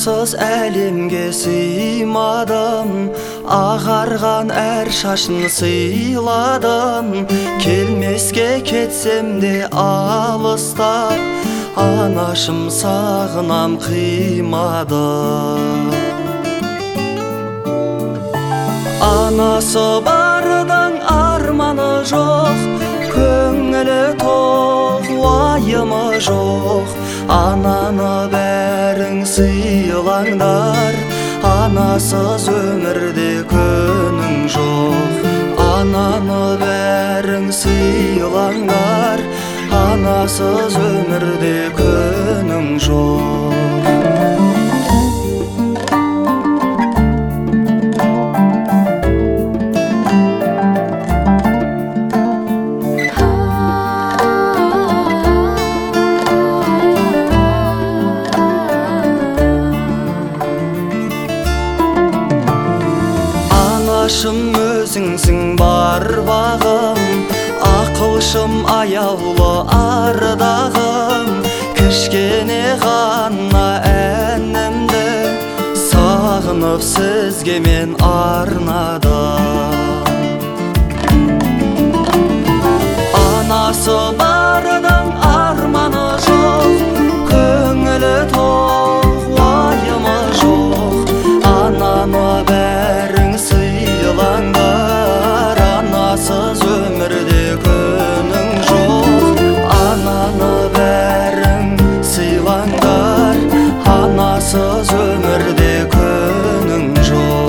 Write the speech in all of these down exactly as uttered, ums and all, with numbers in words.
Анасыз әлемге сыймадым, ағарған әр шашын сыйладым. Келмеске кетсем де алыстап, анашым сағынам қимадым. Анасы бардың арманы жоқ, көңілі тоқ, уайымы жоқ. Ананы бәрің сыйлаңдар, анасыз өмірде күнің жоқ. Ананы бәрің сыйлаңдар, анасыз өмірде күнің жоқ. Анашым өзіңсің бар бағым, ақылшым аяулы ардағым. Кішкене ғана әнімді сағынып сізге мен арнадым. Анасы бардың арманы жоқ, көңілі тоқ, уайымы жоқ. Ананы бәрің сыйлаңдар, анасыз өмірде күнің жоқ. Ананы бәрің сыйлаңдар, анасыз өмірде күнің жоқ.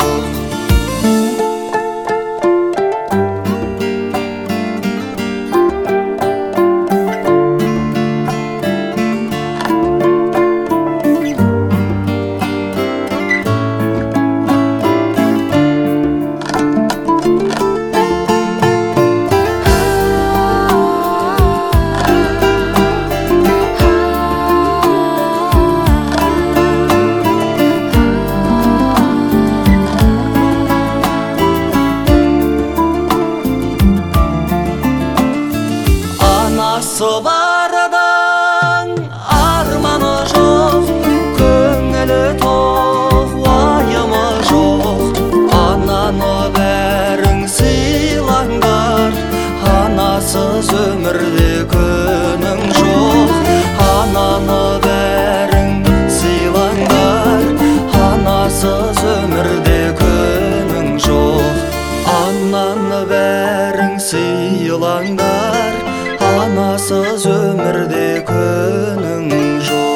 Анасы бардың арманы жоқ, көңілі тоқ, уайымы жоқ. Ананы бәрің сыйлаңдар, анасыз өмірде күнің жоқ. Ананы бәрің сыйлаңдар, анасыз өмірде күнің жоқ. Ананы бәрің сыйлаңдар, анасыз өмірде күнің жоқ.